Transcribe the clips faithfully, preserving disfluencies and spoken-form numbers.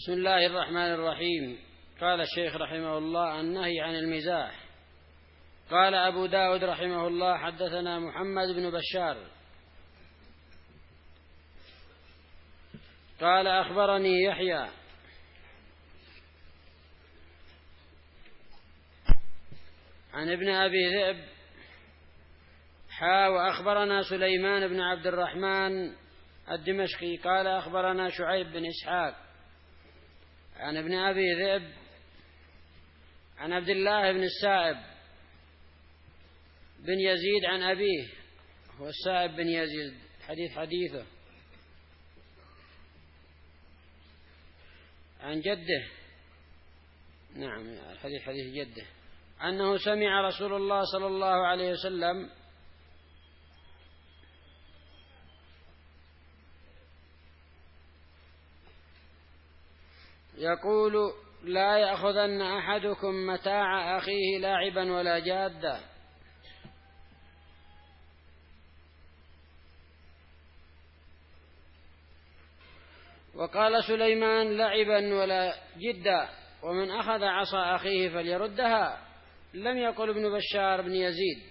بسم الله الرحمن الرحيم. قال الشيخ رحمه الله: النهي عن المزاح. قال أبو داود رحمه الله: حدثنا محمد بن بشار قال أخبرني يحيى عن ابن أبي ذئب حا وأخبرنا سليمان بن عبد الرحمن الدمشقي قال أخبرنا شعيب بن إسحاق عن ابن أبي ذئب عن عبد الله بن السائب بن يزيد عن أبيه، هو السائب بن يزيد حديث حديثه عن جده، نعم الحديث حديث جده، أنه سمع رسول الله صلى الله عليه وسلم يقول: لا يأخذن أحدكم متاع أخيه لاعبا ولا جادا. وقال سليمان: لعبا ولا جدا، ومن أخذ عصا أخيه فليردها. لم يقل ابن بشار بن يزيد،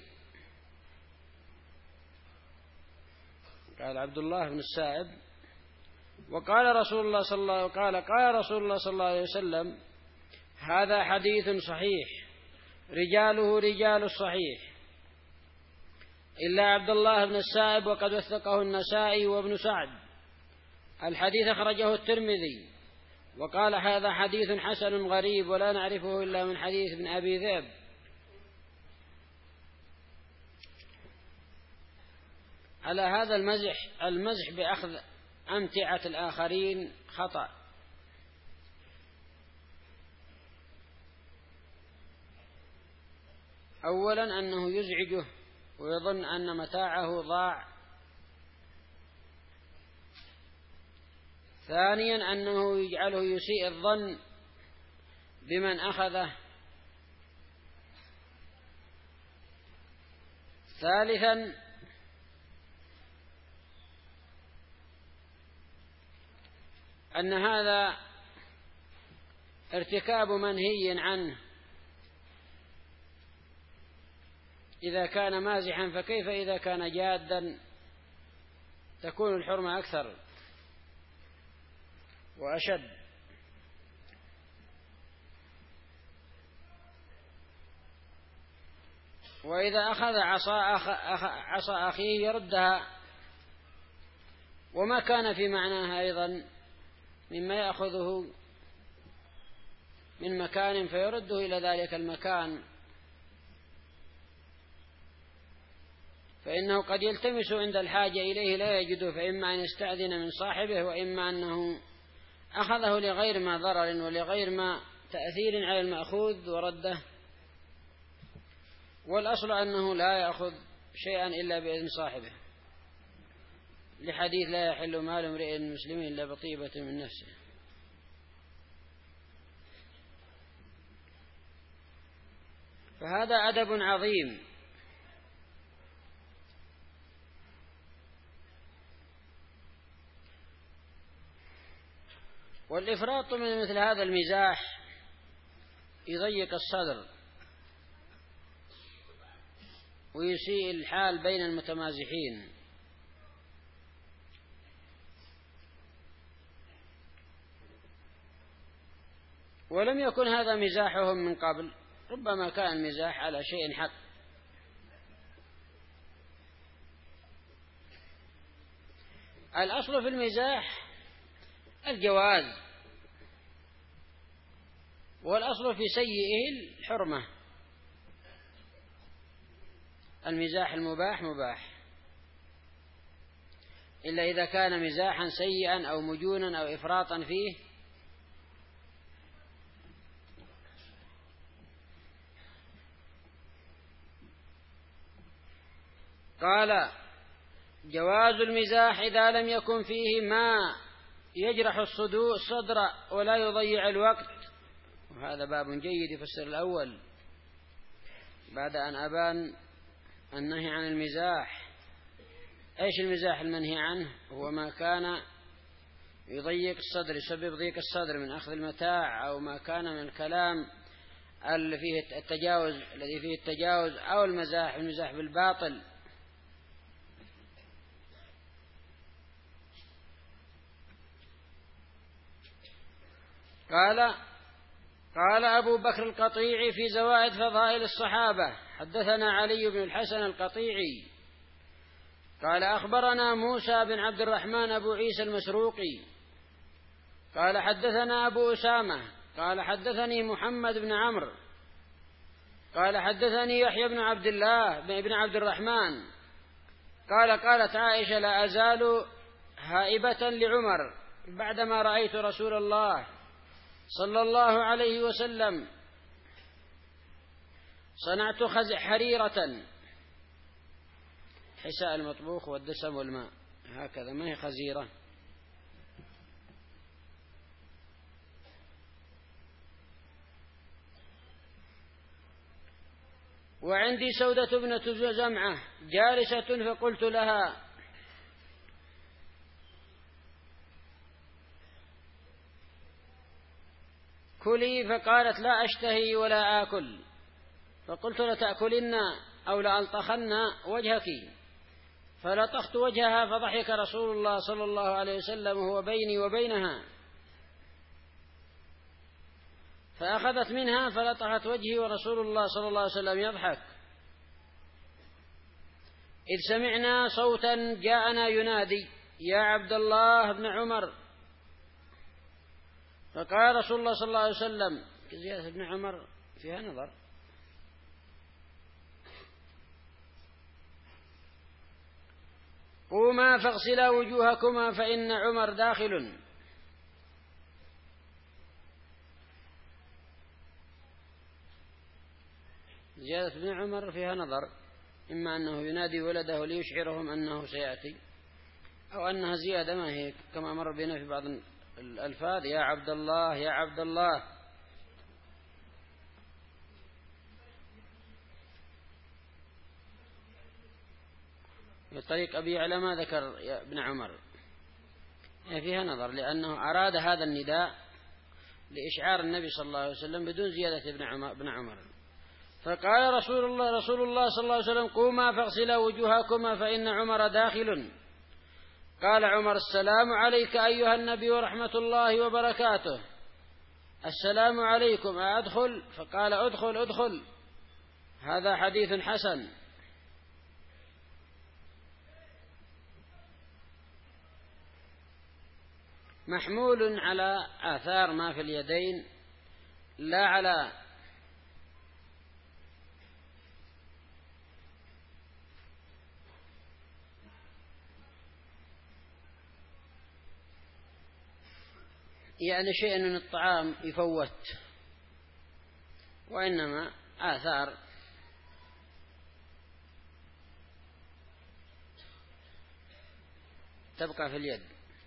قال عبد الله بن السائب. وقال رسول الله صلى الله قال قال رسول الله صلى الله عليه وسلم: هذا حديث صحيح رجاله رجال الصحيح إلا عبد الله بن السائب وقد وثقه النسائي وابن سعد. الحديث أخرجه الترمذي وقال: هذا حديث حسن غريب ولا نعرفه إلا من حديث ابن أبي ذئب. على هذا المزح المزح بأخذ أمتعة الآخرين خطأ. أولا أنه يزعجه ويظن أن متاعه ضاع. ثانيا أنه يجعله يسيء الظن بمن أخذه. ثالثا أن هذا ارتكاب منهي عنه، إذا كان مازحا فكيف إذا كان جادا؟ تكون الحرمة أكثر وأشد. وإذا أخذ عصا أخ... أخ... عصا أخيه يردها، وما كان في معناها أيضا مما يأخذه من مكان فيرده إلى ذلك المكان، فإنه قد يلتمس عند الحاجة إليه لا يجده، فإما أن يستأذن من صاحبه، وإما أنه أخذه لغير ما ضرر ولغير ما تأثير على المأخوذ ورده. والأصل أنه لا يأخذ شيئا إلا بإذن صاحبه، لحديث: لا يحل مال امرئ مسلم إلا بطيبة من نفسه. فهذا أدب عظيم. والإفراط من مثل هذا المزاح يضيق الصدر ويسيء الحال بين المتمازحين. ولم يكن هذا مزاحهم من قبل، ربما كان مزاح على شيء حق. الأصل في المزاح الجواز، والأصل في سيئه الحرمة. المزاح المباح مباح، إلا إذا كان مزاحا سيئا أو مجونا أو إفراطا فيه. قال: جواز المزاح إذا لم يكن فيه ما يجرح الصدر ولا يضيع الوقت. وهذا باب جيد يفسر الأول بعد أن أبان النهي عن المزاح. إيش المزاح المنهي عنه؟ هو ما كان يضيق الصدر، يسبب ضيق الصدر من أخذ المتاع أو ما كان من الكلام اللي فيه التجاوز الذي فيه التجاوز أو المزاح المزاح بالباطل. قال قال أبو بكر القطيعي في زوائد فضائل الصحابة: حدثنا علي بن الحسن القطيعي قال أخبرنا موسى بن عبد الرحمن أبو عيسى المسروقي قال حدثنا أبو أسامة قال حدثني محمد بن عمرو قال حدثني يحيى بن عبد الله بن عبد الرحمن قال قالت عائشة: لا أزال هائبة لعمر بعدما رأيت رسول الله صلى الله عليه وسلم صنعت خزع حريرة، حساء المطبوخ والدسم والماء، هكذا ما هي خزيرة. وعندي سودة ابنة زمعة جالسة فقلت لها: كلي، فقالت: لا أشتهي ولا آكل. فقلت: لتأكلن أو لألطخن وجهك، فلطخت وجهها فضحك رسول الله صلى الله عليه وسلم وهو بيني وبينها، فأخذت منها فلطخت وجهي ورسول الله صلى الله عليه وسلم يضحك، إذ سمعنا صوتا جاءنا ينادي: يا عبد الله بن عمر. فقال رسول الله صلى الله عليه وسلم: زيادة ابن عمر فيها نظر، قوما فاغسلا وجوهكما فإن عمر داخل. زيادة ابن عمر فيها نظر، إما أنه ينادي ولده ليشعرهم أنه سيأتي، أو أنها زيادة ما هي كما مر بنا في بعض الألفاظ: يا عبد الله يا عبد الله. في طريق أبي يعلى ما ذكر يا ابن عمر، فيها نظر، لأنه أراد هذا النداء لإشعار النبي صلى الله عليه وسلم بدون زيادة ابن عمر. فقال رسول الله رسول الله صلى الله عليه وسلم: قوما فاغسلا وجوهكما فإن عمر داخل. قال عمر: السلام عليك أيها النبي ورحمة الله وبركاته. السلام عليكم، أدخل؟ فقال: أدخل أدخل. هذا حديث حسن. محمول على آثار ما في اليدين، لا على يعني شيء من الطعام يفوت، وإنما آثار تبقى في اليد.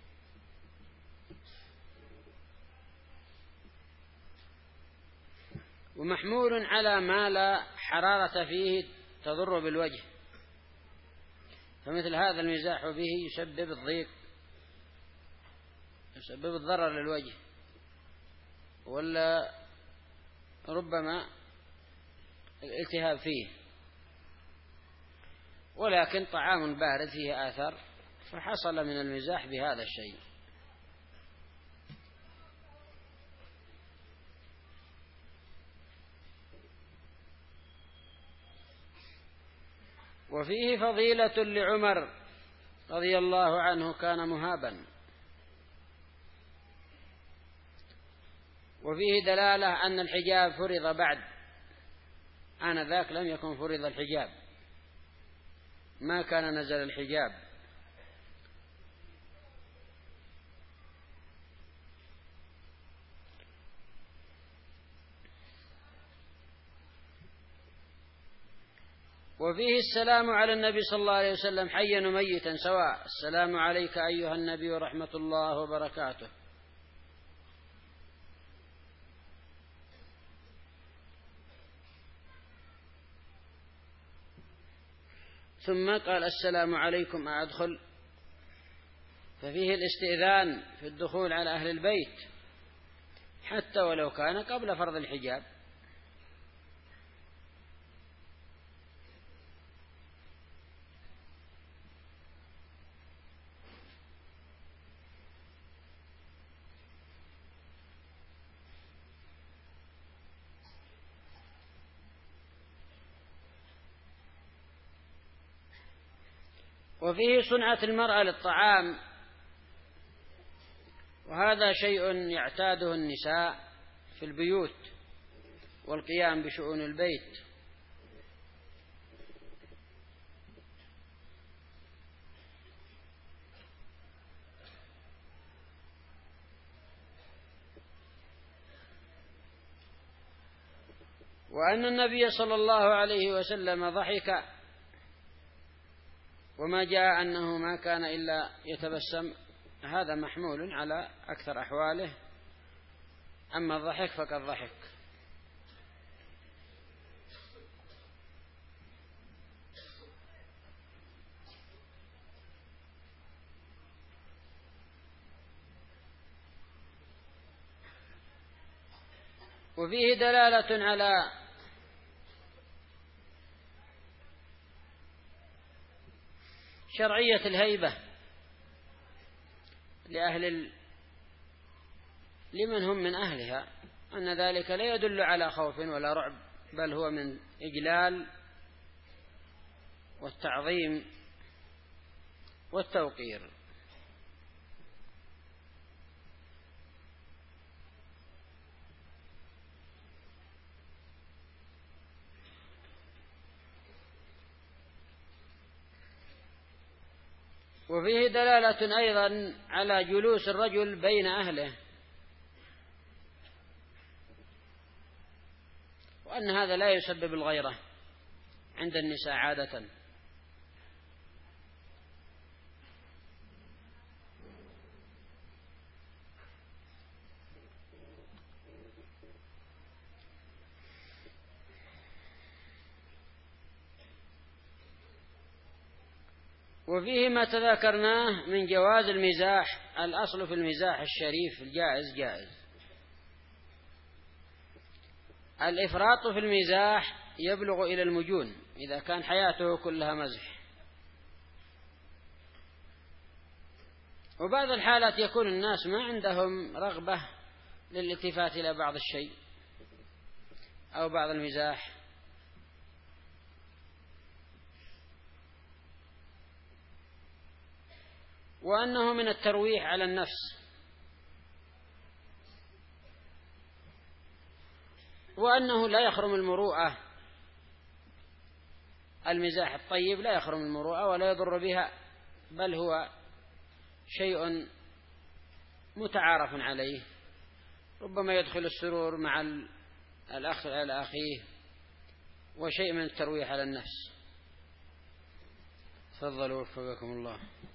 ومحمول على ما لا حرارة فيه تضر بالوجه، فمثل هذا المزاح به يسبب الضيق، يسبب الضرر للوجه، ولا ربما الالتهاب فيه. ولكن طعام بارد فيه آثار، فحصل من المزاح بهذا الشيء. وفيه فضيلة لعمر رضي الله عنه، كان مهابا. وفيه دلالة أن الحجاب فرض بعد، آنذاك لم يكن فرض الحجاب، ما كان نزل الحجاب. وفيه السلام على النبي صلى الله عليه وسلم حيا وميتا سواء: السلام عليك أيها النبي ورحمة الله وبركاته. ثم قال: السلام عليكم، أدخل؟ ففيه الاستئذان في الدخول على أهل البيت حتى ولو كان قبل فرض الحجاب. وفيه صنعة المرأة للطعام، وهذا شيء يعتاده النساء في البيوت والقيام بشؤون البيت. وأن النبي صلى الله عليه وسلم ضحك، وما جاء أنه ما كان إلا يتبسم، هذا محمول على أكثر أحواله، أما الضحك فقد ضحك. وفيه دلالة على شرعية الهيبة لأهل ال... لمن هم من أهلها، أن ذلك لا يدل على خوف ولا رعب، بل هو من إجلال والتعظيم والتوقير. وفيه دلالة أيضا على جلوس الرجل بين أهله، وأن هذا لا يسبب الغيرة عند النساء عادة. وفيه ما تذكرناه من جواز المزاح. الأصل في المزاح الشريف الجائز جائز. الإفراط في المزاح يبلغ إلى المجون إذا كان حياته كلها مزح، وبعض الحالات يكون الناس ما عندهم رغبة للالتفات إلى بعض الشيء أو بعض المزاح، وأنه من الترويح على النفس، وأنه لا يخرم المروءة. المزاح الطيب لا يخرم المروءة ولا يضر بها، بل هو شيء متعارف عليه، ربما يدخل السرور مع الأخ على أخيه، وشيء من الترويح على النفس. تفضلوا وفقكم الله.